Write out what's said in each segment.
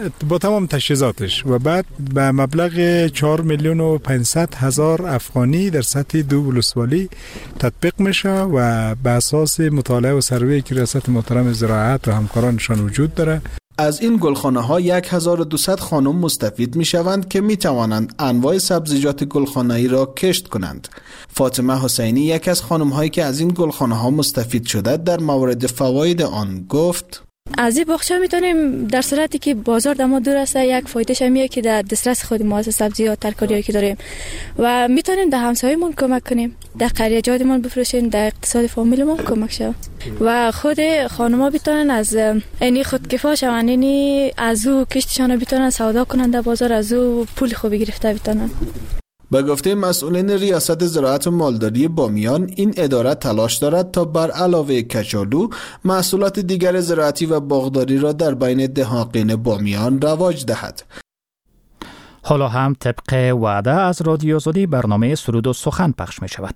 با تمام تجهیزاتش و بعد به مبلغ 4,500,000 افغانی در سطح 2 ولسوالی تطبیق میشه و به اساس مطالعه و سروی که ریاست محترم زراعت و همکارانشان وجود داره. از این گلخانه ها 1200 خانم مستفید می شوند که می توانند انواع سبزیجات گلخانه‌ای را کشت کنند. فاطمه حسینی یک از خانم هایی که از این گلخانه ها مستفید شده در مورد فواید آن گفت: از این باغچه میتونیم در صورتی که بازار دما دور است یک فایدهش همیه که در دسترس خود ما از سبزیات ترکاریایی که داریم و میتونیم در همسایه‌مون کمک کنیم، در قریه‌جاتمون بفروشیم، در اقتصاد فامیلمون کمک شه و خود خانم‌ها بتونن از اینی خودکفا شون، اینی از او کشتشان بتونن سودا کنن در بازار، از او پول خوبی گرفته بتونن. به گفته مسئولین ریاست زراعت و مالداری بامیان، این اداره تلاش دارد تا بر علاوه کچالو محصولات دیگر زراعتی و باغداری را در بین دهقان بامیان رواج دهد. حالا هم طبق وعده از رادیو آزادی برنامه سرود و سخن پخش می شود.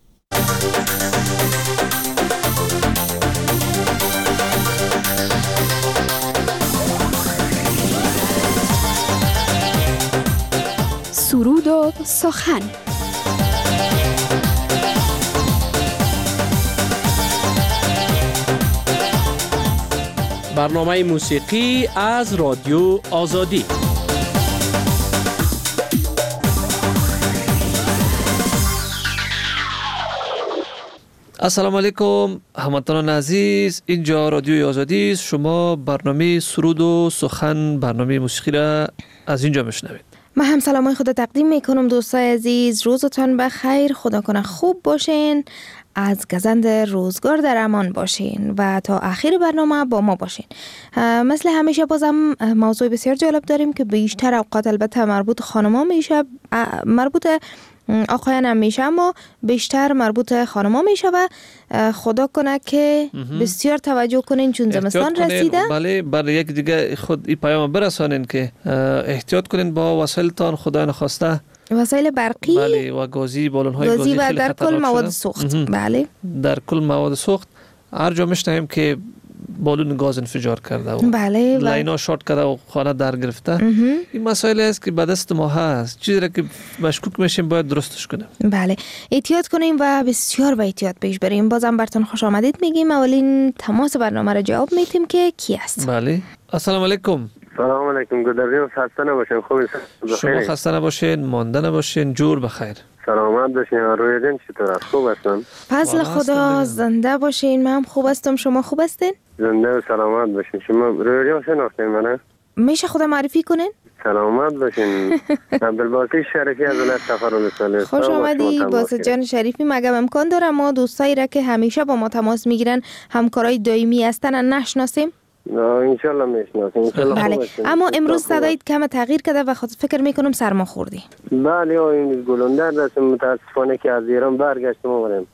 سرود و سخن. برنامه موسیقی از رادیو آزادی. السلام علیکم هموطنان عزیز، اینجا رادیوی آزادی است. شما برنامه سرود و سخن، برنامه موسیقی را از اینجا میشنوید. من هم سلامای خود تقدیم میکنم دوستای عزیز. روزتان بخیر، خدا کنه خوب باشین، از گزند روزگار در امان باشین و تا آخر برنامه با ما باشین. مثل همیشه بازم موضوع بسیار جالب داریم که بیشتر اوقات البته مربوط خانم‌ها میشه، مربوط آقایان هم میشه، اما بیشتر مربوط خانم‌ها میشه و خدا کنه که بسیار توجه کنین چون زمستان رسیده. بله، برای یک دیگه خود این پیام برسانین که احتیاط کنین با وسایلتان، خدا نخواسته وسایل برقی، بله، و گازی، بالون‌های گازی و خیلی در خطرناک کل مواد شده. سوخت. بله، در کل مواد سوخت. هر جا میشنویم که بالون گاز انفجار کرده و بله لاینا شارت کرده و خانه در گرفته. این مسائل است که به دست ما هست، چیزی را که مشکوک میشیم باید درستش کنیم. بله، احتیاط کنیم و بسیار با احتیاط پیش بریم. بازم براتون خوش آمدید میگیم. اولین تماس برنامه را جواب میدیم که کی است. بله، السلام علیکم. سلام علیکم. گذریم خسته نباشین. خوب شما خسته نباشین، مانده نباشین، جور بخیر. سلامت باشین. روی جان چطور؟ خوب هستن؟ فضل خدا، زنده باشین. من هم خوب هستم. شما خوب هستین؟ زنده و سلامت باشین. شما روی جان شناختین منه؟ میشه خدا معرفی کنین؟ سلامت باشین. عبدالباسط شریفی از ولایت سفر. خوش آمدی باسط جان شریفی. مگه امکان داره ما دوستایی را که همیشه با ما تماس میگیرن، همکارای دائمی هستن، نشناسیم؟ انشالله میشناسیم. بله، اما امروز صدایت کم تغییر کرده و فکر میکنم سرما خوردی. بله، این گلوندر دستم متاسفانه که از ایران برگشتم اومدم.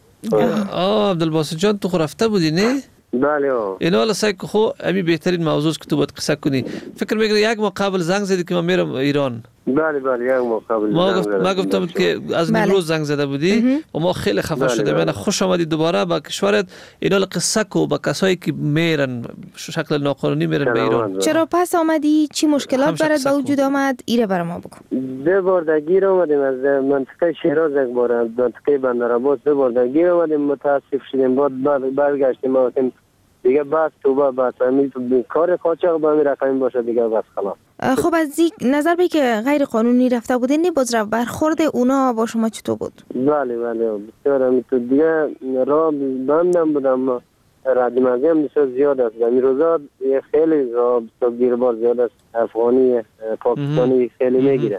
عبدالباسط جان تو رفته بودی نه؟ بله. اینا حالا سعی خو امی بهترین موضوع است که تو باید قصه کنی. فکر میکنم یک ماه قبل زنگ زدی که من میرم ایران. بله یک ماه قبل ما گفتم که از نیمروز زنگ زده بودی و ما خیلی خفه شدیم. من خوش آمدی دوباره با کشورت. اینا قصه کو با کسایی که میرن شکل ناقانونی میرن به ایران. چرا پس آمدی؟ چی مشکلات برات به وجود آمد؟ ایره برام بگو. دو بار درگیر آمدیم از منطقه شیراز، یک بار از منطقه بندرعباس دو بار درگیر آمدیم. متاسف شدیم، بعد برگشتیم آمدیم دیگه. بس توبه بس همین کار قاچاق به همین رقمی باشه دیگه، بس خلاص. خب از نظر به که غیر قانونی رفته بودین، نه باز برخورد اونا با شما چطور بود؟ بله بسیار همینطور دیگه. راه بندم بودم، ردیمازی هم بسیار زیاد است. این روزا خیلی راه بسیار گیربار زیاد است. افغانی پاکستانی خیلی میگیره.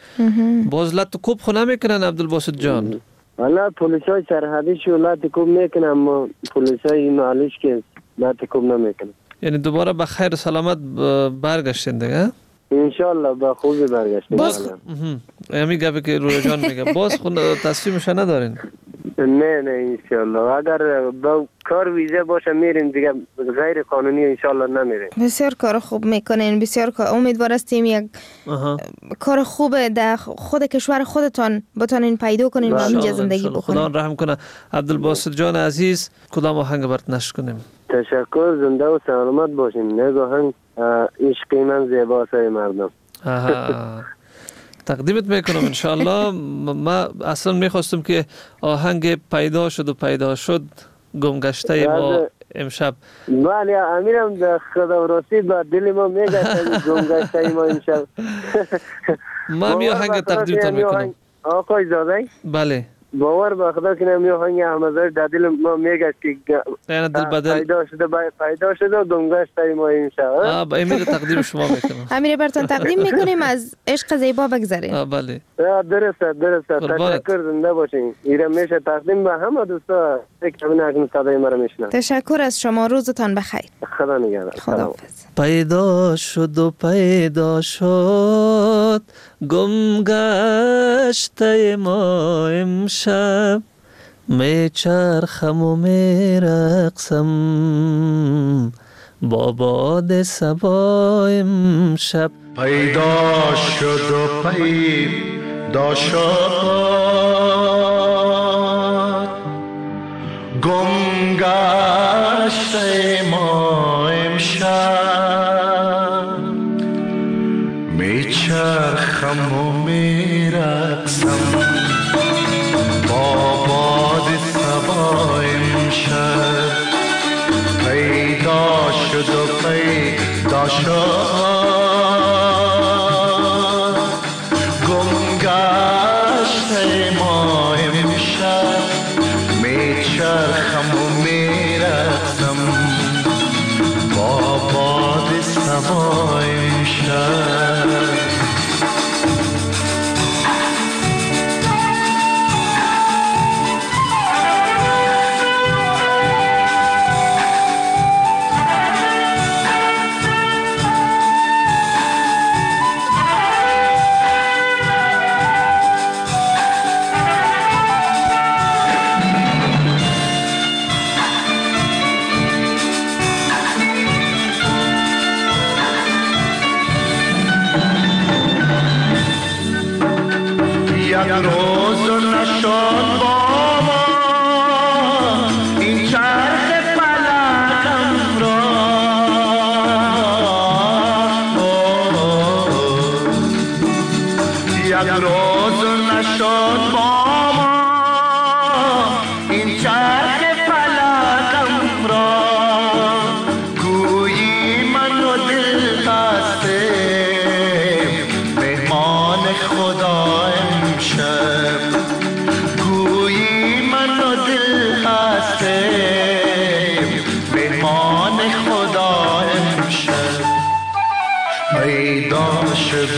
باز لط کوب خو نمیکنن عبدالباسط جان؟ والا پلیسای سرحدی شو لط کوب میکنن، اما پلیسای محلیش که لط کوب نمیکنن. یعنی دوباره به خیر سلامت برگشتین دیگه؟ انشالله با خوبی برگشتیم. باز همین گپی که روی جان میگه، باز خود تصمیمش ندارین؟ نه انشالله. اگر با کار ویزه باشه میریم دیگه، غیر قانونی انشالله نمیریم. بسیار کار خوب میکنین، بسیار کار. امیدوار هستیم یک کار خوب در خود کشور خودتان بتونین پیدا کنین و اینجا زندگی بکنین. خدا رحم کنه. عبدالباسط جان عزیز، کدام آهنگ برات نشر کنیم؟ تشکر. زنده و سلامت باشین. نگاهن عشق من زیباست مردم. تقدیمت میکنم انشاءالله. ما اصلا میخواستم که آهنگ پیدا شد گمگشته ما امشب. بله امیرم در خدا راستی با دل ما میگشت گمگشته ما امشب. ما می آهنگ تقدیمتون میکنم آقای زاده. بله باور به خدا که نمی آهنگ احمدزاده در دل ما میگشت که پیدا شده و گمگشته ما امشب. امیر تقدیم شما میکنم. امیر برتون تقدیم میکنیم از عشق زیبا بگذاریم. بله درسته تشکر زنده باشین. ایره میشه تقدیم به همه دوستا که همین صدای ما رو میشنن. تشکر از شما، روزتان بخیر. خدا نگهدار. خداحافظ. پیدا شد گمگشته ما امشب، میچرخم و میرقصم با باد صبا امشب. پیدا شد گمگشته ما امشب، میچرخم و میرقصم با باد صبا امشب. پیدا شد گمگشته ما امشب، میچرخم و میرقصم با باد صبا امشب. یک روز نشد با ما این چرخ فلکم را، یک روز نشد با ما این چرخ فلکم را، گویی من و دل هستیم مهمان خدا امشب، گویی من و دل هستیم مهمان خدا امشب. پیدا شد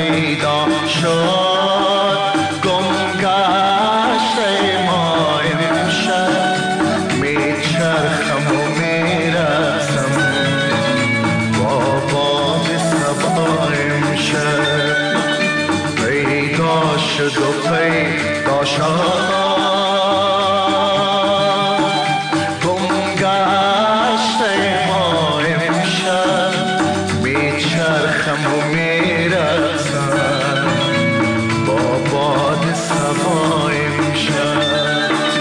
گمگشته ما امشب، میچرخم و میرقصم با باد صبا امشب. پیدا شد گمگشته ما امشب، میچرخم و میرقصم با باد صبا امشب.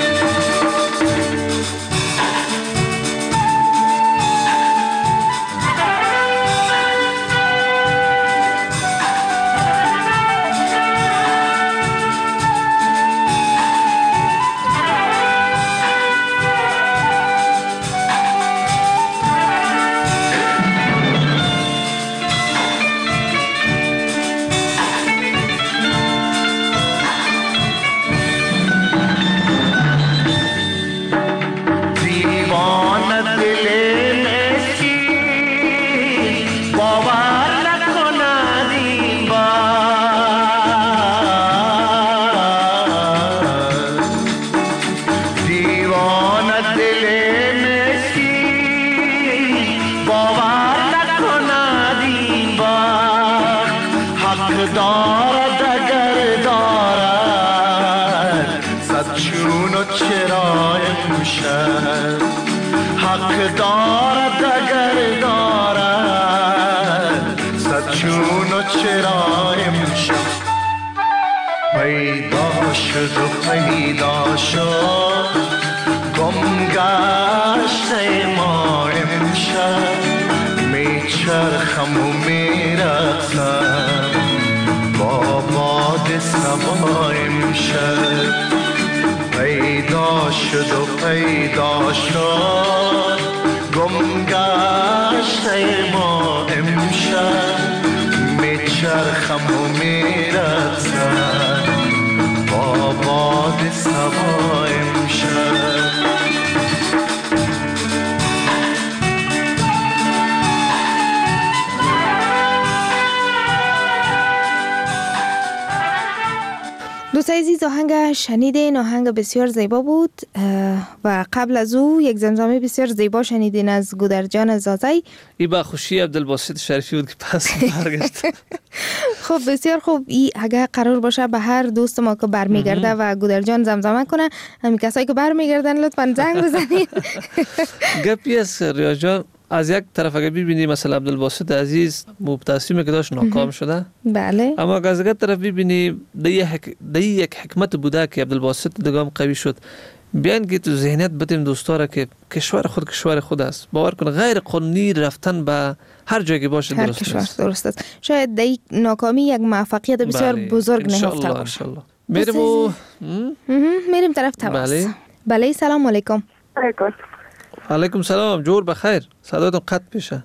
حق دارد اگر دارد صد چون و چرا امشب. پیدا شد گمگشته ما امشب، میچرخم و میرقصم با باد صبا امشب پیدا شد و پیدا شد گم گشته ما امشب میچرخم و میرقصم با باد صبا امشب دوستای عزیز، آهنگ شنیدین، آهنگ بسیار زیبا بود و قبل از او یک زمزمه بسیار زیبا شنیدین از گودرجان زازی. این با خوشی عبدالباسط شریفی بود که پس برگشت. خب بسیار خوب. این اگر قرار باشه به هر دوست ما که برمیگرده و گودرجان زمزمه کنه، همین کسایی که برمیگردن لطفاً زنگ بزنید. گپی است ریاض جان، از یک طرف اگه ببینی مثلا عبدالباسط عزیز مبتسمی که داشت ناکام شده، بله، اما از یک طرف ببینی دی یک حکمت بوده که عبدالباسط دگام قوی شد. بیان که تو ذهنیت بتیم دوستا را که کشور خود است، باور کن غیر قانونی رفتن به هر جایی که باشه درست است. شاید دی ناکامی یک موفقیت بسیار بزرگ نهفته باشه. میریم طرف تماس. بله سلام علیکم. علیکم سلام، جور بخیر. صدایتون قطع پیشه.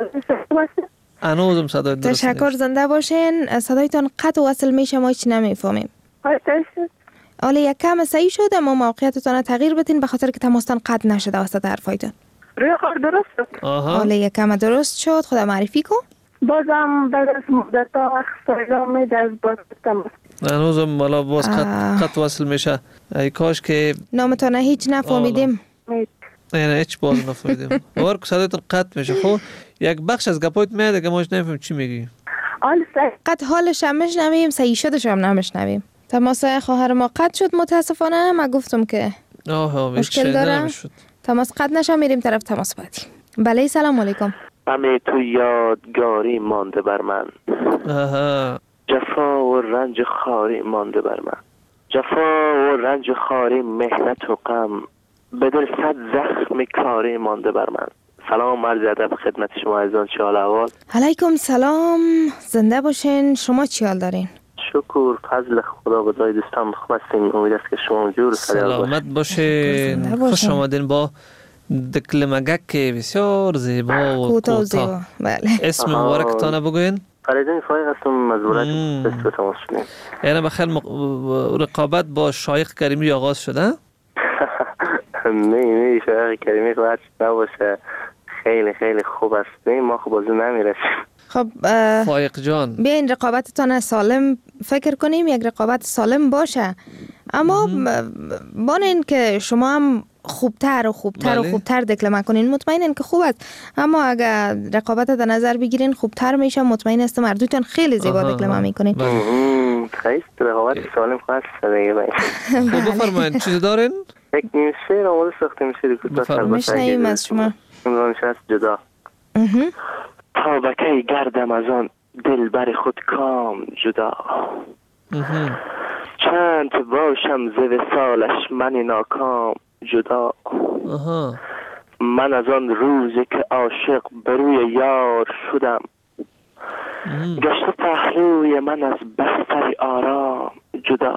انوزم صدایت درست نیست. تشکر، زنده باشین. صدایتون قطع وصل میشه، ما هیچ نمیفهمیم. حالا یک کم صحیح شد، اما موقعیتتون تغییر بدین به خاطر که تماستان قطع نشده وسط حرفایتون. روی خور درست شد. حالا یک کم درست شد. خدا معرفی کن. بازم بعد از مدت ها سایلا میده از باز تماس. انوزم مالا باز قطع وصل میشه. ای کاش که نامتان هیچ نفهمیدیم. نه هیچ باز نفهمیدیم. باور کن صدایتون قطع میشه. خب یک بخش از گپایت میاد که ماش نمیفهمیم چی میگی. قطع حالش هم میشنویم، صحیح شدش هم نمیشنویم. تماس خواهر ما قطع شد متاسفانه. ما گفتم که مشکل داره. تماس قطع نشه، میریم طرف تماس بعدی. بله سلام علیکم. همه تو یادگاری مانده بر من، جفا و رنج خاری مانده بر من، جفا و رنج خاری، مهنت و غم، به دل صد زخم کاری مانده بر من. سلام، عرض ادب خدمت شما عزیزان، چه حال احوال؟ علیکم سلام، زنده باشین. شما چی حال دارین؟ شکر، فضل خدا، بدای دوستان خوب هستین. امید است که شما جور سلامت باشین. خوش آمدین با دکلمگک بسیار زیبا و کوتاه. بله. اسم مبارکتان بگوین. فریدین فایق هستم از ولایت سیستان تماس شدیم. یعنی بخیر رقابت با شایخ کریمی آغاز شده؟ نه شایخ کریمی خواهد نباشه، خیلی خیلی خوب است. نه ما خوب بازو نمیرسیم. خب فایق جان، بیاین رقابتتان سالم فکر کنیم، یک رقابت سالم باشه، اما بانین که شما هم خوبتر و خوبتر و خوبتر دکلمه کنین، مطمئنین که خوب است. اما اگر رقابت در نظر بگیرین خوبتر میشه، مطمئن است مردوتون خیلی زیبا دکلمه میکنین. خیلی رقابت سالم خواهد شده. خوب بفرمایید، چیزی دارین؟ یک نیم شعر آماده ساخته میشه. میشنویم از شما. عنوانش هست جدا. تا بکی گردم از آن دلبر خود کام جدا، چند باشم ز وصالش من ناکام جدا. من از آن روزی که عاشق بر روی یار شدم، گشته پهلوی من از بستر آرام جدا.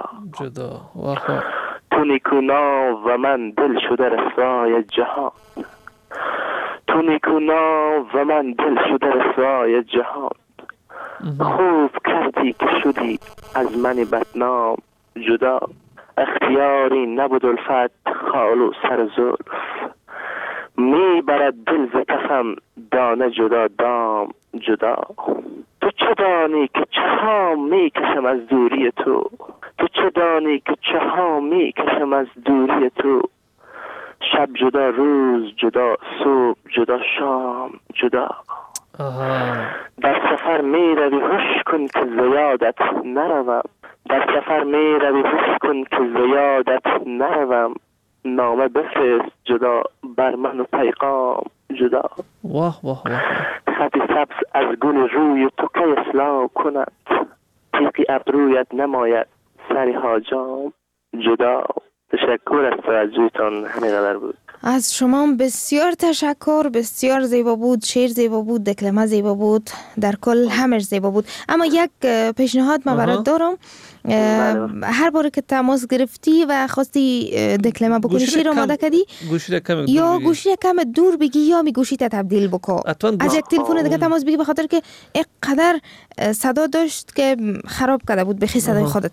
تو نیکونا و من دل شده رسوای جهان، تو نیکونا و من دل شده رسوای جهان. خوب کردی که شدی از من بدنام جدا، اختیاری نبود الفت خال و سر زلف، میبرد دل ز کفم دانه جدا دام جدا. تو چه دانی که چه ها میکشم از دوری تو، تو چه دانی که چه ها میکشم از دوری تو. شب جدا، روز جدا، صبح جدا، شام جدا. در سفر می روی هوش کن که زیادت نروم، در سفر می روی هوش کن که زیادت نروم. نامه بفرست جدا بر من و پیغام جدا. واه واه واه. خط سبز از گل روی تو که اصلاح کند، تیغی ابرویت نماید سری حاجام جدا. تشکر از توجهتان، همینقدر بود. از شما بسیار تشکر. بسیار زیبا بود، شعر زیبا بود، دکلمه زیبا بود، در کل همش زیبا بود. اما یک پیشنهاد ما برات دارم. هر بار که تماس گرفتی و خواستی دکلمه بکنی، شعر آماده کردی، یا گوشی کم دور بگی یا می گوشی تا تبدیل بکن. از یک تلفن دیگه تماس بگی، به خاطر که اینقدر صدا داشت که خراب کرده بود بخی صدای خودت.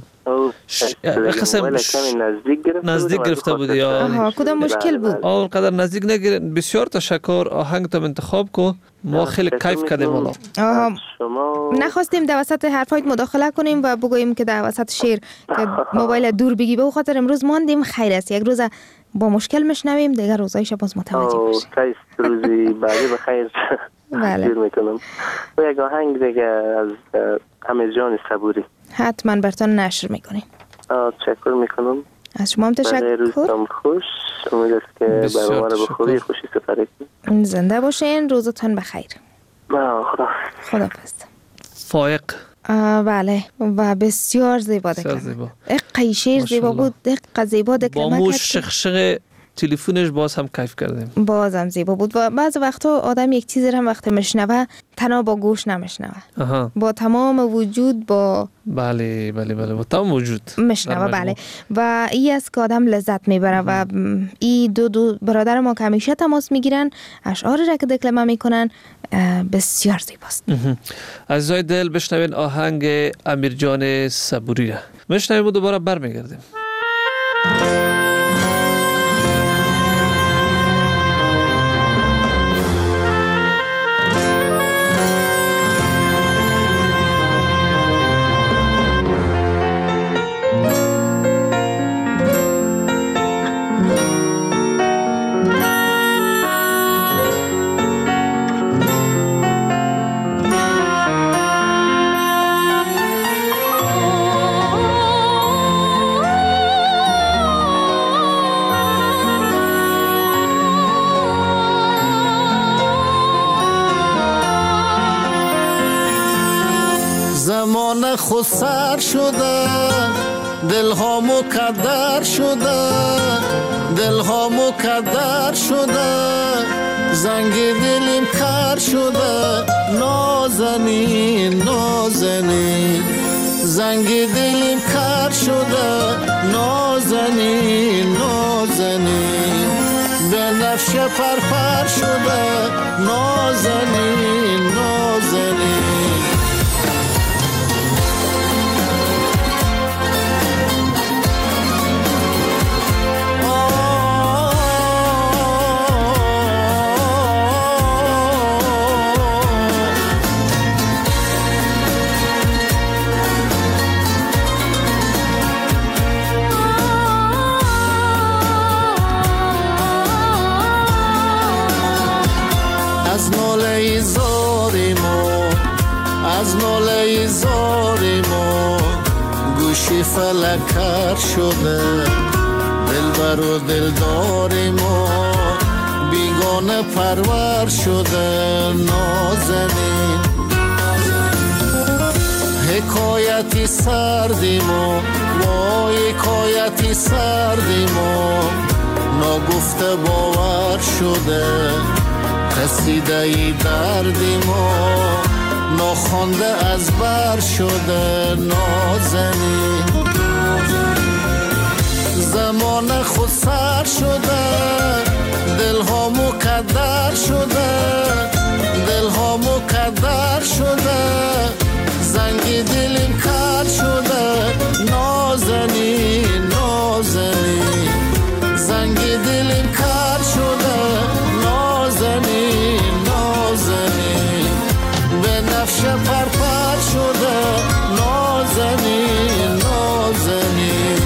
قسم نزدیک گرفته بودی یا کدام مشکل بود؟ اونقدر نزدیک نگیر. بسیار تشکر. آهنگ تو انتخاب کو، ما خیلی کیف کردیم. والا نخواستیم در وسط حرفایت مداخله کنیم و بگوییم که در وسط شعر که موبایل دور بگی، به خاطر امروز ماندیم. خیر است، یک روز با مشکل میشنویم، دیگر روزایش باز متوجه باشیم. روزی بعدی بخیر. بله. میکنم و یک آهنگ دیگه از امیرجان صبوری حتما براتون نشر میکنیم. تشکر میکنم. از شما هم تشکر. روزتون خوش. امید است که برنامه رو بخوری خوشی سپری کنید. زنده باشین. روزتون بخیر. خداحافظ. فائق. بله و بسیار زیبا دکلمه. اقعی شعر زیبا بود، دقیقا زیبا دکلمه کرد. با موش شخشق تلفنش باز هم کیف کردیم. باز هم زیبا بود. و بعض وقتا آدم یک چیزی هم وقت میشنوه تنها با گوش نمیشنوه، با تمام وجود، با بله با تمام وجود میشنوه. بله و این است که آدم لذت میبره. و این دو برادر ما که همیشه تماس میگیرن، اشعاری را که دکلمه میکنن بسیار زیباست. عزیزای دل، بشنوین آهنگ امیرجان صبوری را. بشنویم و دوباره برمیگردیم. زمان خود سر شده، دلها مکدر شده، دلها مکدر شده، زنگ دلیم کر شده، نازنین نازنین، زنگ دلیم کر شده، نازنین نازنین، به نفش پرپر شده، نازنین نازنین. از ناله زاری ما گوشی فلک کر شده، دلبر و دلدار ما بیگانه پرور شده، نازنین. حکایتی سردی ما، وای حکایتی سردی ما، ناگفته باور شده، قصیده ای دردی ما، ناخوانده از بر شده، نازنین. زمان خود سر شده، دلها مکدر شده، دلها مکدر شده، زنگ دلیم کر شده، نازنین نازنین، زنگ دلیم کر شده، نازنین نازنین، به نفش پرپر شده، نازنین نازنین.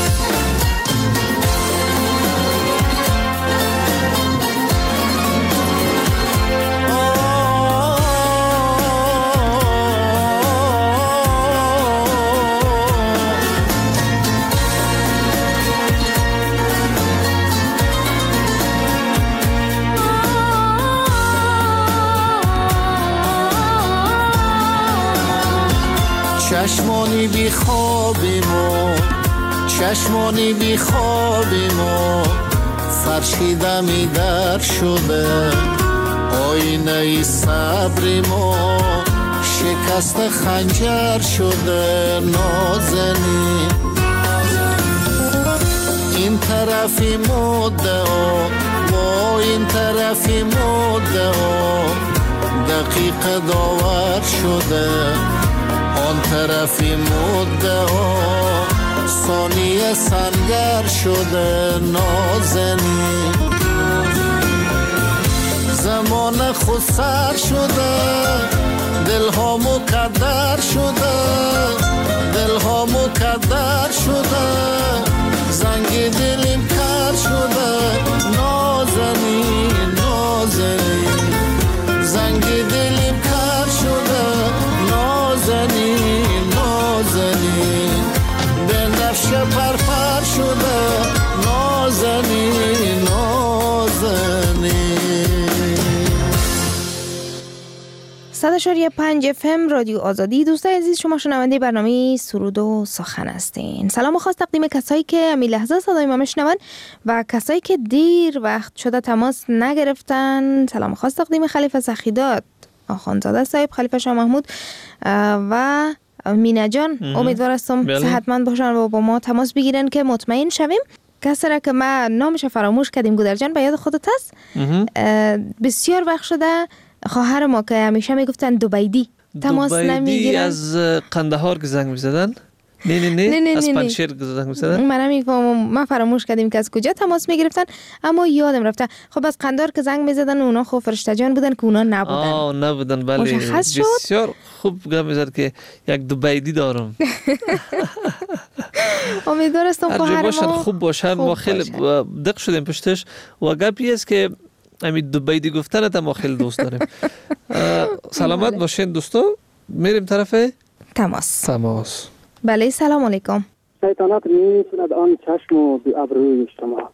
چشمانی بی خوابی ما، چشمانی بی خوابی ما، فرشیده می در شده آینه صبر ما شکست خنجر شده نازنین این طرفی مدعا و این طرفی مدعا دقیقه داور شده آن طرفی مدعا ثانیه سنگر شده نازنین زمان خود سر شده دلها مکدر شده دلها مکدر شده زنگ دلیم کر شده نازنین نازنین زنگ دلیم کر شده نازنین نازنین بنفش پرپر شده نازنین نازنین 100.5 FM رادیو آزادی. دوستان عزیز، شما شنونده برنامه سرود و سخن هستین. سلام خاص تقدیم کسایی که امی لحظه صدای ما میشنون و کسایی که دیر وقت شده تماس نگرفتن. سلام خاص تقدیم خلیفه سخیداد، آخوندزاده صاحب، خلیفه شاه محمود و مینا جان. امیدوار هستم صحتمند باشن و با ما تماس بگیرن که مطمئن شویم. کسی را که ما نامش فراموش کردیم، گودر جان، به یاد خودت هست؟ بسیار وقت شده خواهر ما که همیشه میگفتن دوبیدی تماس نمیگیرن. از قندهار که زنگ میزدن؟ نه از پنشیر که زنگ میزدن؟ من نمیفهمم، ما فراموش کردیم که از کجا تماس میگرفتن، اما یادم رفته. خب از قندهار که زنگ میزدن اونا خب فرشته جان بودن که اونا نبودن. نبودن، بله. بسیار خوب گم میزد که یک دوبیدی دارم. امیدوار هستم خواهر ما خوب باشن. ما خیلی دق شدیم پشتش و گپی است که همین دوبیدی گفتن ما خیلی دوست داریم. سلامت باشین دوستو. میریم طرف تماس. بله، سلام علیکم. شیطنت میکند آن چشم و ابروی شما.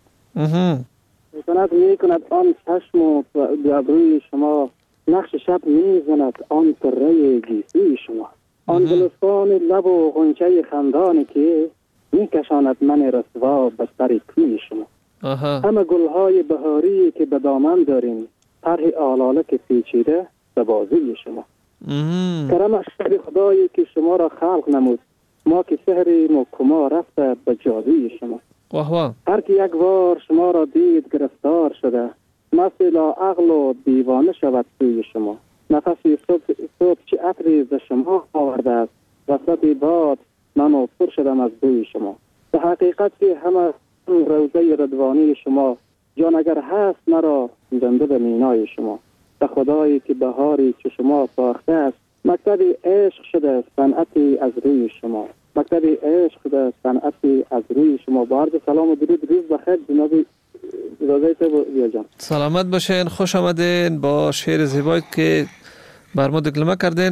شیطنت میکند آن چشم و ابروی شما. نقش شب میزند آن طره گیسوی شما. آن گلستان لب و غنچه خندانی که میکشاند من رسوا به سر کوی شما. همه گلهای بهاری که به دامن داریم، طرح آلاله که پیچیده به بازوی شما. کرم خدایی که شما را خلق نمود، ما که سحریم و کما رفته به جادوی شما. هر که یک بار شما را دید گرفتار شده، مثلا عقل و دیوانه شود سوی شما. نفسی صبح چه عطری ز شما آورده است، وسط باد من پر شدم از بوی شما. به حقیقت که همه روضه رضوانی شما، جان اگر هست مرا زنده به مینای شما. به خدایی که بهاری که شما ساخته است، مکتب عشق شده صنعتی از روی شما. مکتب عشق شده صنعتی از روی شما. با عرض سلام و درود، روز بخیر جناب اجازه تو جان. سلامت باشین، خوش آمدین با شعر زیبایی که بر ما دکلمه کردین.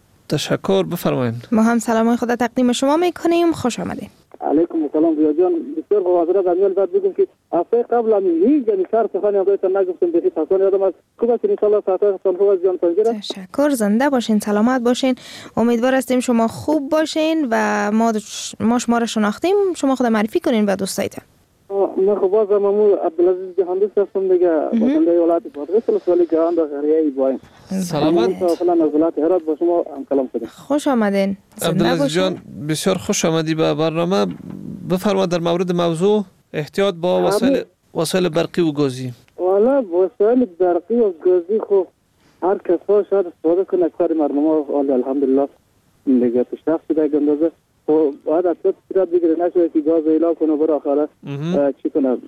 تشکر، بفرمایید. ما هم سلام خدا تقدیم شما میکنیم. خوش آمدین. علیکم السلام ریا جان. بسیار بوادر از امیال بعد بگم که هفته قبل هیچ سر سخنی همرایتان نگفتم، بخی تحصیل یادم از خوب است انشاءالله ساعتان خوب از جان پنجره. تشکر، زنده باشین، سلامت باشین. امیدوار هستیم شما خوب باشین و ما شما را شناختیم. شما خود معرفی کنین به دوستایتان. من خب باز مامو عبدالعزیز جهاندوست هستم دیگه، باشنده ولایت بادغیس ولی گران در قریه ایبایم. سلامت. فلان از ولایت هرات با شما هم کلام شدیم. خوش آمدین. عبدالعزیز جان بسیار خوش آمدی به برنامه. بفرما در مورد موضوع احتیاط با وسایل برقی و گازی. والا وسایل برقی و گازی خب هر کسا شاید استفاده کنه، اکثر مردم ها الحمدلله دیگه پیشرفت شده گندازه. تو باید اصلا صورت بگیره، نشوه که گاز ایلا کنه برای آخره چی کنه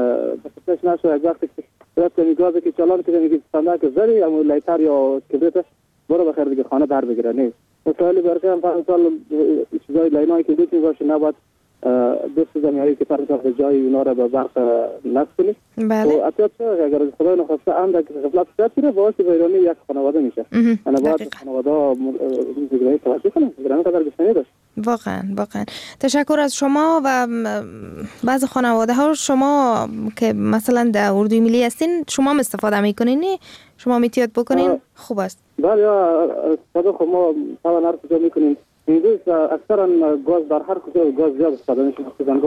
بسیارش نشوه. یک وقتی که صورت کنی گازی که چالان کنه میگه صندق زری اما لیتر یا کبریت برای بخیر دیگه خانه در بگیره. نیست وسایل برقی هم فرسال چیزای لینایی که دوچ میباشه، نباید دوست زمیایی که فرسال به جای اونا را به برق نصب کنی. بله. و اطلاعات اگر خدای نخواسته اندک غفلت شد میره باعث ویرانی یک خانواده میشه. انا باید خانواده زیگرایی توجه کنه، زیگرانی قدر گشنی داشت. واقعا تشکر از شما. و بعض خانواده ها شما که مثلا در اردوی ملی هستین شما هم استفاده میکنین، شما میتونید بکنین، خوب است. بله استفاده خب ما طبعا هر کجا میکنیم. امروز اکثرا گاز در هر کجا گاز زیاد استفاده میشه، مثلا گاز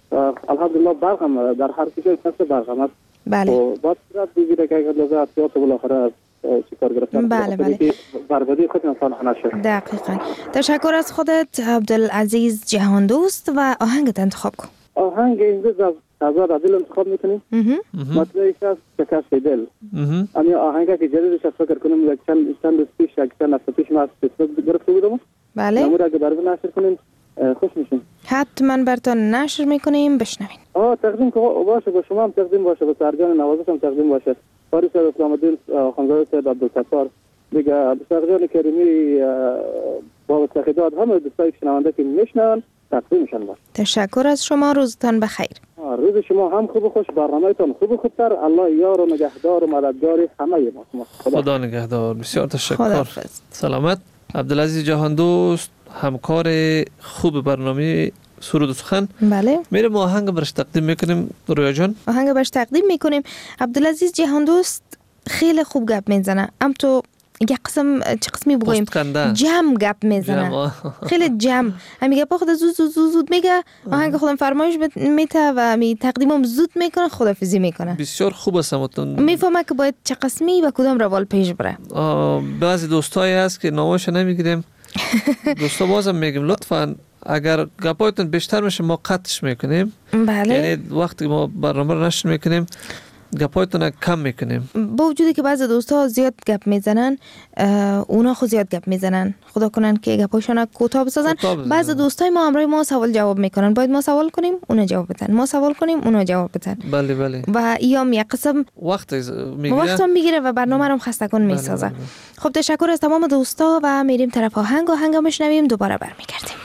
الحمدلله برقم در هر کجای کسی برقم است. بله. و باید صورت بگیره که اگر لازم احتیاط بالاخره چیکار گرفتن. بله. بربادی خود انسان نشه. دقیقاً. تشکر از خودت عبدالعزیز جهاندوست و آهنگت انتخاب کن. آهنگ امروز از تازه دل انتخاب میکنیم. مطلعی که از شکست دل. امی آهنگی که جدیدش از فکر کنیم یک چند روز پیش یک چند هفته پیش ما از فیسبوک گرفته بودم. بله. نمود اگه برای نشر کنیم خوش میشیم. حتما براتون نشر میکنیم بشنوین. تقدیم که باشه با شما هم تقدیم باشه با سرجان نوازش هم تقدیم باشه. فارس اسلام الدین خانزاده سید عبدالستار دیگه سرجان کریمی با تقیدات همه دوستایی که شنونده که میشنون تقدیمشان باشه. تشکر از شما. روزتان بخیر. روز شما هم خوب و خوش، برنامه‌تان خوب و خوبتر. الله یار و نگهدار و مددگار همه ما. خدا نگهدار. بسیار تشکر. سلامت. عبدالعزیز جهاندوست همکار خوب برنامه سرود و سخن. بله. میریم آهنگ برش تقدیم میکنیم. رویا جان آهنگ برش تقدیم میکنیم. عبدالعزیز جهاندوست خیلی خوب گپ میزنه. تو یک قسمی بگویم جمع گپ میزنه. خیلی جمع. همی گپ خود زود میگه. آهنگ خودم فرمایش میته و می تقدیمم زود میکنه، خدافظی میکنه. بسیار خوب است. میفهمه که باید چه قسمی و کدام روال پیش بره. بعضی دوستایی هست که نامش نمیگیریم. دوستا بازم میگیم لطفاً اگر گپایتون بیشتر میشه ما قطعش میکنیم. بله. یعنی وقتی ما برنامه رو نشر میکنیم گپایتون کم میکنیم. با وجودی که بعضی دوستا زیاد گپ میزنن، اونا خود زیاد گپ میزنن، خدا کنن که گپاشون کوتاه بسازن. بعضی دوستای ما همراه ما سوال جواب میکنن، باید ما سوال کنیم اونا جواب بدن، ما سوال کنیم اونا جواب بدن. بله بله. و ایام یک قسم وقت میگیره و برنامه رو خستگان میسازه. خب تشکر از تمام دوستا و میریم طرف آهنگ میشنویم، دوباره برمیگردیم.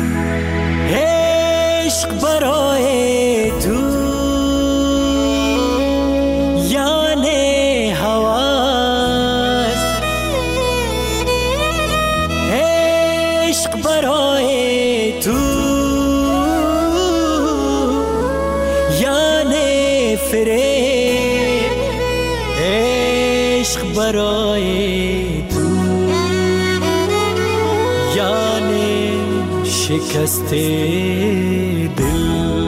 عشق برای تو یعنی هواست، عشق برای تو یعنی فریب، عشق برای تو یعنی شکست دل.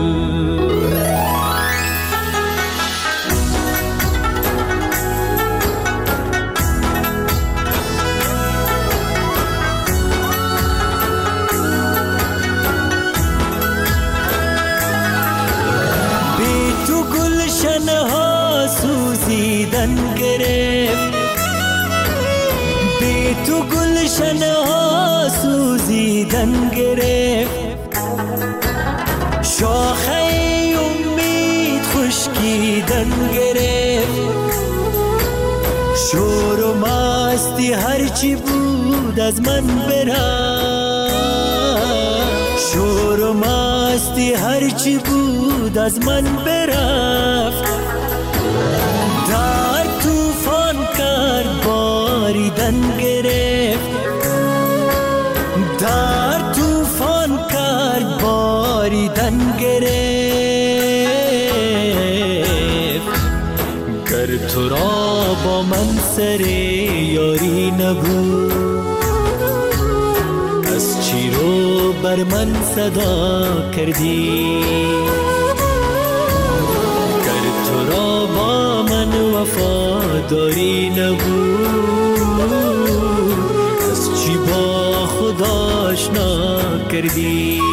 تو گلشن ها سوزیدن گرفت، شاخه امید خشکیدن گرفت، شور و مستی هرچی بود از من برفت، شور و مستی هرچی بود از من برفت، در طوفان کرد باریدن گرفت، در طوفان کرد باریدن گرفت. گر تو را با من سر یاری نبود، از چی رو بر من صدا کردی؟ گر تو را با من وفاداری نبود، از چی با خدا آشنا کردی؟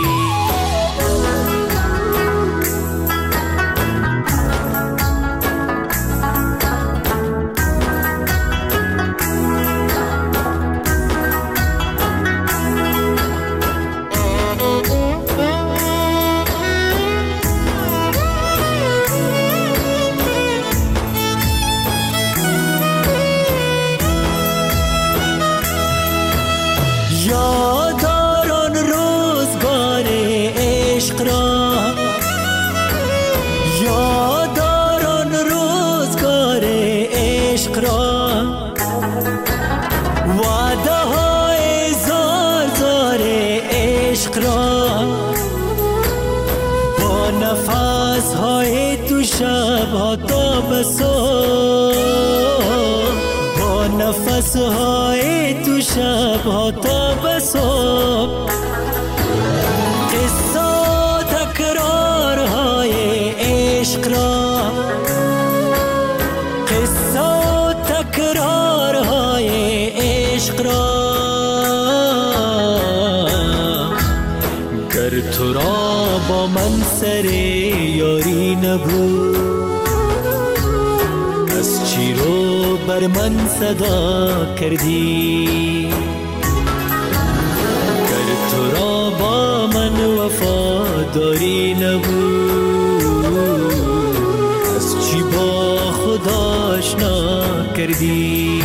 با نفس های تو شب ها تا به صبح، قصه تکرار تو را با من سر یاری نبود، از چی رو بر من صدا کردی؟ گر تو را با من وفاداری نبود، از چی با خدا آشنا کردی؟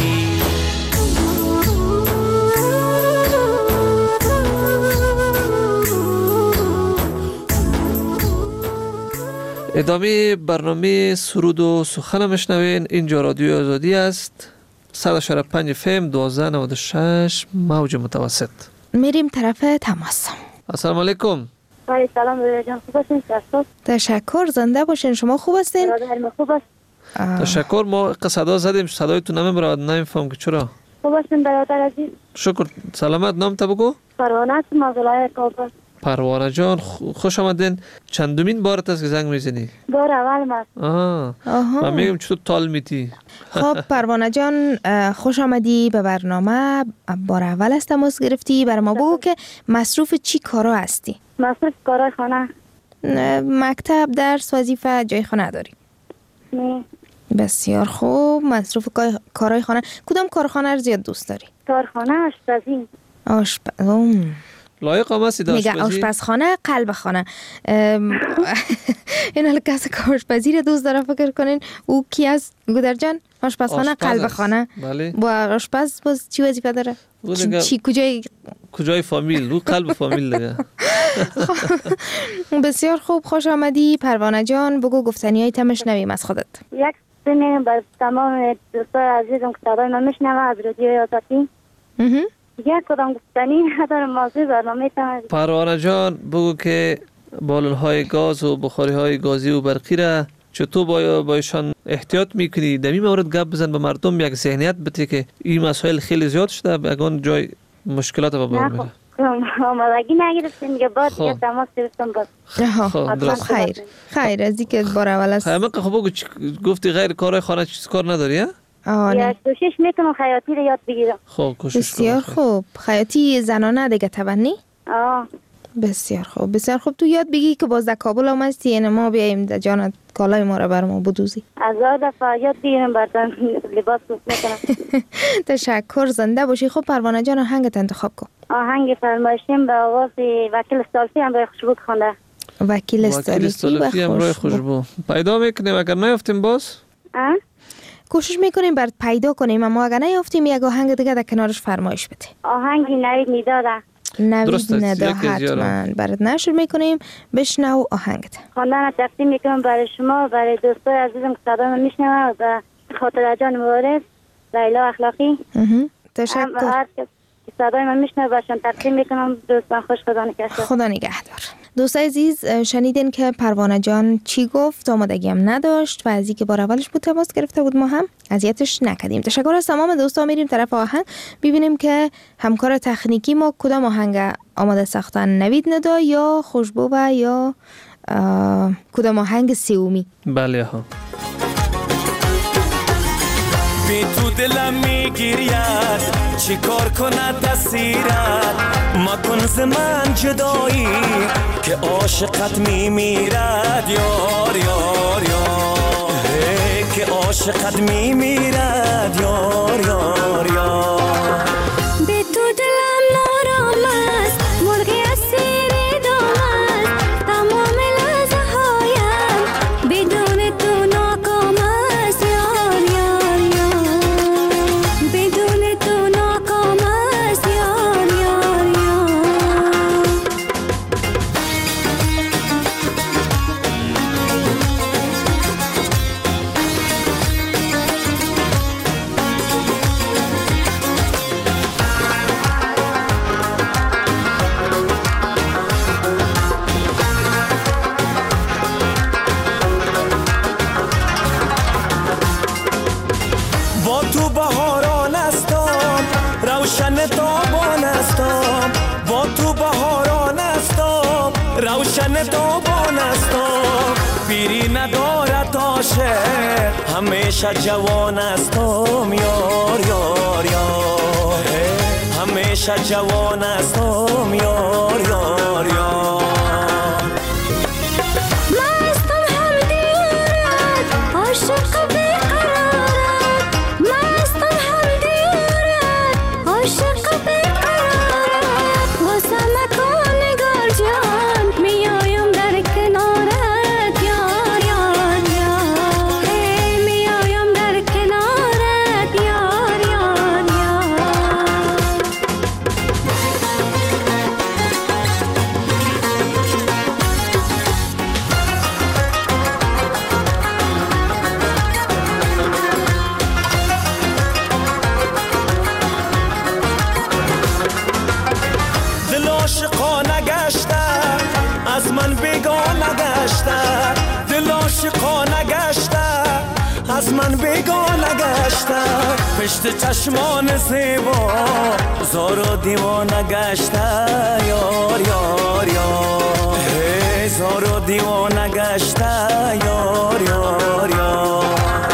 ادامه برنامه سرود و سخن میشنوین. اینجا رادیو آزادی است، 100.5 FM 1296 موج متوسط. میریم طرف تماس. السلام علیکم. ولی سلام رویا جان، خوب هستین؟ تشکر، زنده باشین. شما خوب هستین؟ خوب است. تشکر. ما صدا زدیم، صدایتون نمیفهم که چرا. خوب هستین برادر عزیز؟ شکر. سلامت. نام تا بگو. پروانه هستم از ولایت کابل. پروانه جان خوش آمدین. چندمین بارت است که زنگ میزنی؟ بار اول است. من میگم چطور تال میتی؟ خب پروانه جان خوش آمدی به برنامه. بار اول است تماس گرفتی. بر ما بگو که مصروف چی کارا هستی؟ مصروف کارای خانه. مکتب، درس، وظیفه، جای خانه داری؟ نه. بسیار خوب. مصروف کارهای خانه. کدام کارخانه رو زیاد دوست داری؟ کارخانه آشپزی. لایق هم هستی داشت میگه آشپزخانه، قلب خانه. این حالا کسی که آشپزی رو دوست داره فکر کنین او کی است؟ گودر جان؟ آشپزخانه، قلب خانه. بله. با آشپز باز چی وظیفه داره؟ چی کجای فامیل؟ او قلب فامیل دیگه. بسیار خوب. خوش آمدی پروانه جان. بگو گفتنیای تمش نویم از خودت. یک سنه بر تمام دوستای عزیزم که صدای من میشنوه از رادیوی آزادی. یک کدام گفتنی ندارم موضوع برنامه تمام. پروانه جان بگو که بالون‌های گاز و بخاری‌های گازی و برقی را چطور با ایشان احتیاط میکنی؟ در این مورد گپ بزن، به مردم یک ذهنیت بده که این مسائل خیلی زیاد شده، اگه جای مشکلات به بار میره. آمادگی نگرفتیم دیگه، بعد دیگه تماس گرفتم باز. خیر از اینکه بار اول است. خب بگو گفتی غیر کارهای خانه چیز کار نداری؟ یا کوشش میکنم خیاطی رو یاد بگیرم. خب کوشش بسیار خوب. خیاطی زنانه دیگه تبنی؟ بسیار خوب. بسیار خوب. تو یاد بگی که باز در کابل هم هستی، یعنی ما بیاییم در جانت کالای ما رو بر ما بدوزی. از دفعه یاد بگیرم براتون لباس دوست میکنم. تشکر. زنده باشی. خب پروانه جان آهنگت انتخاب کن. آهنگ فرمایشیم به آواز وکیل استالفی همراه خوشبو خونده. وکیل استالفی همراه خوشبو پیدا میکنیم. اگر نیافتیم باز کوشش میکنیم برات پیدا کنیم، اما اگر نیافتیم یک آهنگ دیگه در کنارش فرمایش بده. آهنگی نوید نیدا. نوید ندا حتما برات نشر میکنیم. بشنو آهنگت. خواندن تقدیم میکنم برای شما، برای دوستای عزیزم که صدای من میشنوه، و خاطر جان مبارز، لیلا اخلاقی. تشکر. هر کس که صدای من میشنوه برشان تقدیم میکنم. دوستان خوش، خدا نگهدار. خدا نگهدار. دوستای عزیز شنیدین که پروانه جان چی گفت. آمادگی هم نداشت و از اینکه بار اولش بود تماس گرفته بود ما هم اذیتش نکردیم. تشکر از تمام دوستا. میریم طرف آهنگ ببینیم که همکار تکنیکی ما کدام آهنگ آماده ساختن، نوید ندا یا خوشبو و یا کدام آهنگ سیومی. بله ها. بی تو دلم میگیرید چی کار کند اسیرت، مکن ز من جدایی که عاشقت میمیرد یار یار یار، که عاشقت میمیرد یار یار یار. بی تو دلم نارام است، مرغی اسیر دام است، تمام لحظه هایم بدون تو ناکام است یار یار یار، بدون تو ناکام است یار یار یار. با تو بهاران استم روشن تابان استم، با تو بهاران استم روشن تابان استم، پیری ندارد عاشق همیشه جوان استم یار یار یار، همیشه جوان استم یار یار یار. از من بیگانه گشته، دل عاشقانه گشته، از من بیگانه گشته، پشت چشمان زیبا زار و دیوانه گشته، یار یار یار، هی زار و دیوانه گشته، یار یار یار.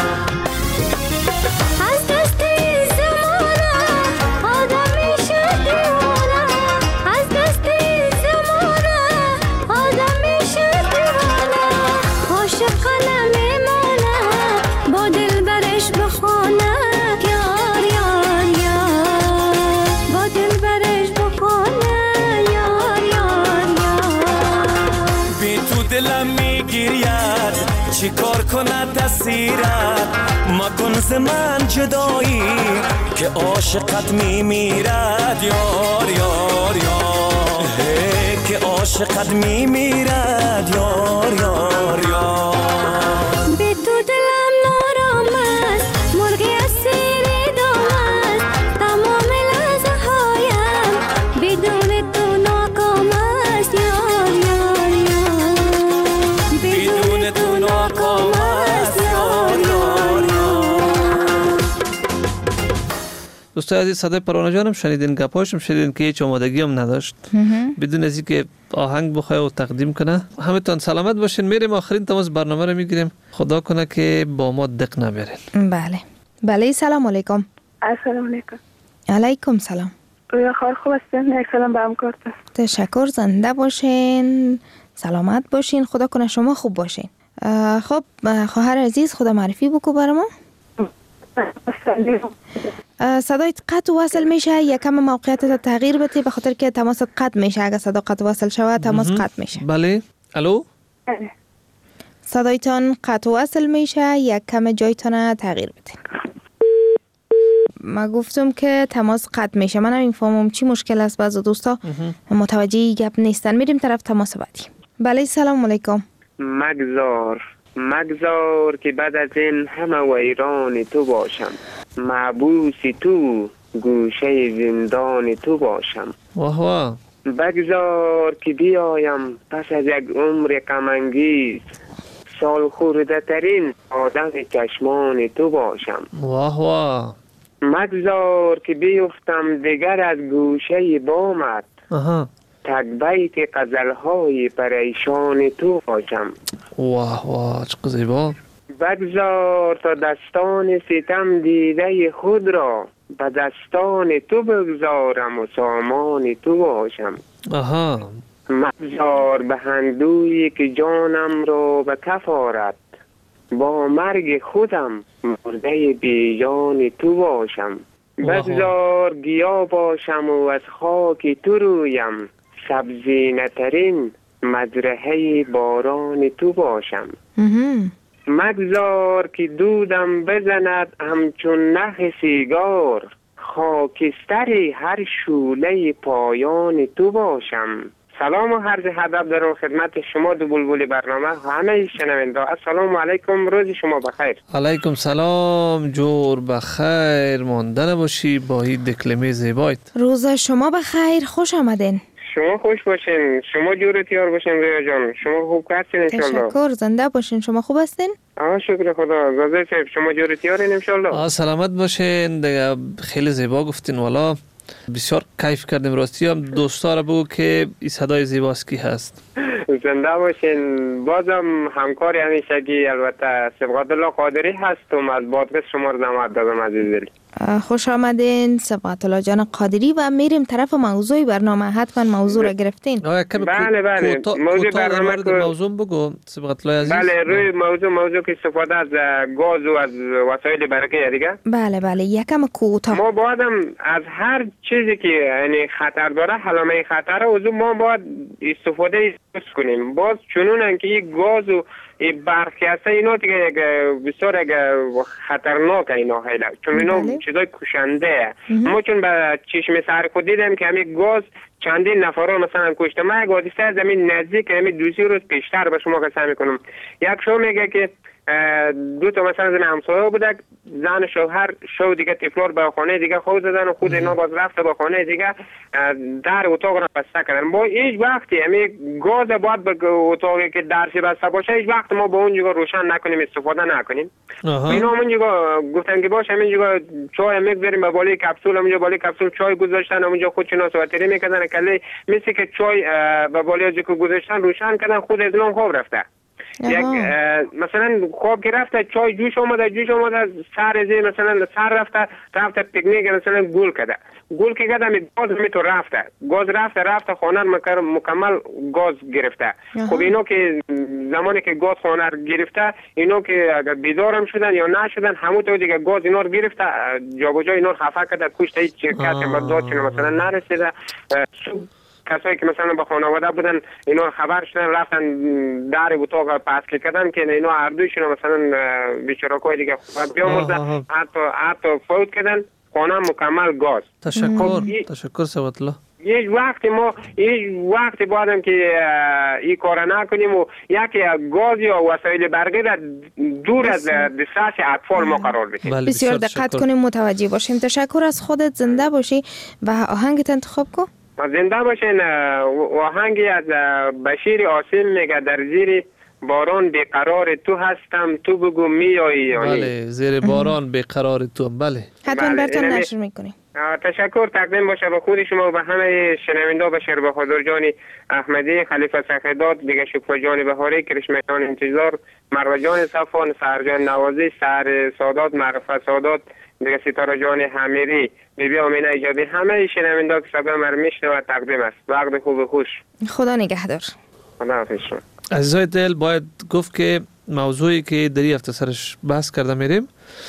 چی کار کند اسیرت مکن ز من جدایی که عاشقت میمیرد، یار یار یار، که عاشقت میمیرد، یار یار یار. به تو دلم نارام است، مرغی اسیر دام است، تمام لحظه هایم بدون تو ناکام است، یار یار یار، بدون تو ناکام است، یار یار یار. دوستای عزیز، صدای پروانه جانم شنیدین، گپاشم شنیدین که هیچ آمادگی هم نداشت بدون از اینکه آهنگ بخواه و تقدیم کنه. همتون سلامت باشین. میریم آخرین تماس برنامه رو میگیریم. خدا کنه که با ما دق نبرین. بله سلام علیکم. السلام علیکم. علیکم سلام. رویا خواهر خوب هستین؟ یک سلام به همکارتون. تشکر، زنده باشین، سلامت باشین، خدا کنه شما خوب باشین. خب خواهر عزیز، خدا معرفی بکو برای ما. صدایت قطع وصل میشه، یکم موقعیتت تغییر بده به خاطر که تماست قطع میشه. اگه صدا قطع وصل شود تماس قطع میشه. بله. الو. صدایتان قطع وصل میشه، یکم جایتان تغییر بده. ما گفتم که تماس قطع میشه. من هم فهمم چی مشکل است. بعضی دوستا متوجه گپ نیستن. میریم طرف تماس بعدی. بله سلام علیکم. مگذار که بعد از این همه ویران تو باشم، محبوس تو گوشه زندان تو باشم. واه واه. بگذار که بیایم پس از یک عمر غم‌انگیز، سال خورده ترین آدم چشمان تو باشم. واه واه. مگذار که بیفتم دیگر از گوشه بامت، تک بیت غزل‌های پریشان تو باشم. واه واه، چه زیبا. بگذار تا دستان ستم دیده خود را به دستان تو بگذارم و سامان تو باشم. مگذار به هندویی که جانم را به کف آرد، با مرگ خودم مرده بی جان تو باشم. بگذار گیا باشم و از خاک تو رویم، سبزینه‌ترین مزرعه باران تو باشم. مگذار که دودم بزند همچون نخ سیگار، خاکستر هر شوله پایان تو باشم. سلام و عرض ادب دارم خدمت شما دو بلبل برنامه، همه شنونده. السلام علیکم، روز شما بخیر. علیکم سلام، جور بخیر ماندن باشی با این دکلمه زیبایت. روز شما بخیر، خوش آمدین. شما خوش باشین، شما جورتیار باشین رویا جان. شما خوب هستین انشالله؟ تشکر، زنده باشین. شما خوب هستین؟ شکر خدا. زاده صاحب شما جورتیارین انشالله؟ سلامت باشین دیگه. خیلی زیبا گفتین، والا بسیار کیف کردیم. راستی هم دوستا رو بگو که این صدای زیباست کی هست. زنده باشین. بازم همکاری همیشگی البته سبقت الله قادری هستم، از بادغیس شما رو دعوت دادم عزیز دل. خوش آمدین سبقت الله جان قادری. و میریم طرف موضوع برنامه. حتما موضوع را گرفتین. بله موضوع برنامه موضوع بگو سبقت الله عزیز. بله روی موضوع که استفاده از گاز و از وسایل برقی دیگه. بله یکم کوتاه. ما باید از هر چیزی که یعنی خطر داره، علامه خطر و ما باید استفاده کنیم. باز چنون که این گاز و این برقی هست اینا دیگه بسیار خطرناک اینا چون اینا چیزای کشنده. ما چون به چشم سر خود دیدم که همین گاز چندین نفر مثلا کشته. من یک حادثه زمین نزدیک همین 2 روز پیشتر به شما قسم میکنم. یک شو میگه که 2 تا مثلا زن همسایه بوده، زن شوهر شو دیگه تفلور به خانه دیگه خود زدن و خود اینا باز رفته به خانه دیگه در اتاق را بسته کردن. با هیچ وقتی همین گاز باید به اتاقی که درش بسته باشه هیچ وقت ما به اونجا روشن نکنیم، استفاده نکنیم. اینا اونجا گفتن که باشه همینجا چای میگذاریم به بالای کپسول، همینجا بالای کپسول چای گذاشتن، همینجا خودشون سواتری میکردن کله مثل که چای به بالای از که گذاشتن روشن کردن، خود از اون خواب رفته. یک مثلا خواب که رفته چای جوش آمده سر از مثلا سر رفته پیکنیک مثلا گل کرده که گاز میتو رفته خانه مکمل گاز گرفته. خب اینو که زمانی که گاز خانه گرفته اینو که اگر بیدارم شدن یا نشدن همون تو دیگه گاز اینا رو گرفته جا به جا اینا رو خفه کرده، کشته هیچ کسی به دادشون مثلا نرسیده. کسایی که مثلا با خانواده بودن اینا خبر شدن رفتن در اتاق پسکی کردن که اینا هر دویشون مثلا بیچاره‌های دیگه بیامرزن حتی فوت کردن، خانه مکمل گاز. تشکر ثبات الله. هیچ وقتی بادم که این کار نکنیم و یکی گاز یا وسایل برقی را دور از دسترس اطفال ما قرار بدیم. بسیار دقت کنیم، متوجه باشیم. تشکر از خودت، زنده باشی و آهنگت انتخاب کن. زنده باشین. آهنگی از بشیر عاصم میگه در زیر باران بیقرار تو هستم، تو بگو میایی. بله، زیر باران بیقرار تو. بله حتما براتون نشر میکنیم. تشکر تقدیم باشه به خود شما و به همه شنونده، بشیر بهادر جان احمدی، خلیفه سخیدات، دیگه شکوفه جان بهاری، کرشمه جان انتظار، مروه جان صفان، سهر جان نوازی، سهر سادات، معرفت سادات، دیگه ستاره جان حمیری، بیبی آمینه ایجادی، همه شنونده که صدا مر میشنوه تقدیم است. وقت خوب و خوش. خدا نگهدار. خدا حافظ شما. عزیزای دل، باید گفت که موضوعی که در این هفته سرش بحث کرده میریم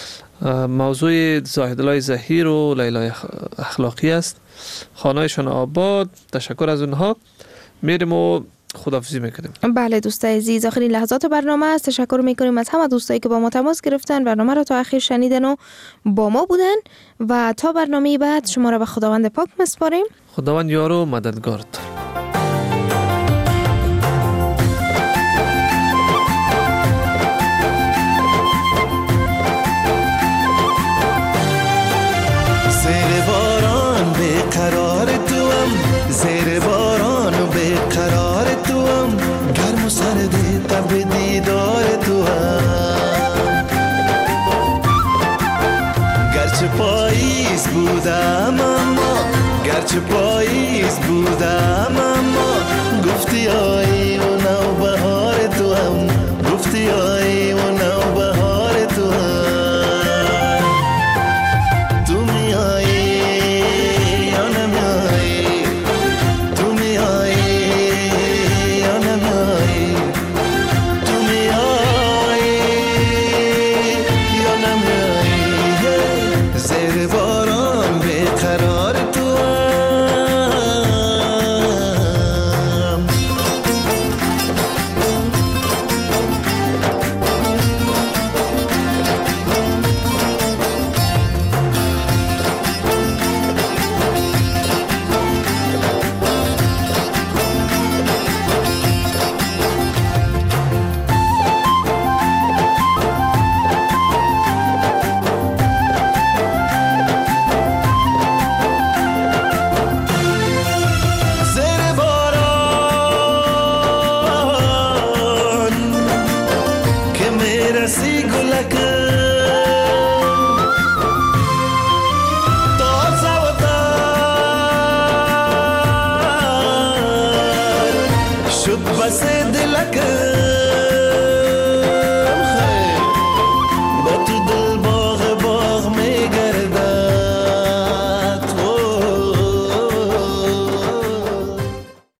موضوع زاهدالله ظهیر و لیلا اخلاقی است. خانه‌شان آباد. تشکر از اونها. میریم و خداحافظی میکنیم. بله دوستای عزیز، آخرین لحظات برنامه است. تشکر میکنیم از همه دوستایی که با ما تماس گرفتن، برنامه را تا آخر شنیدن و با ما بودن و تا برنامه بعد شما را به خداوند پاک میسپاریم. خداوند یار و مددگار. زیر باران بیقرار توام، زیر باران بیقرار توام، گرم و سردی تب دیدار توام. گرچه پاییز بودم اما گفتی آیی و نوبهار توام، گفتی آیی و نوبهار توام. شد بس دلک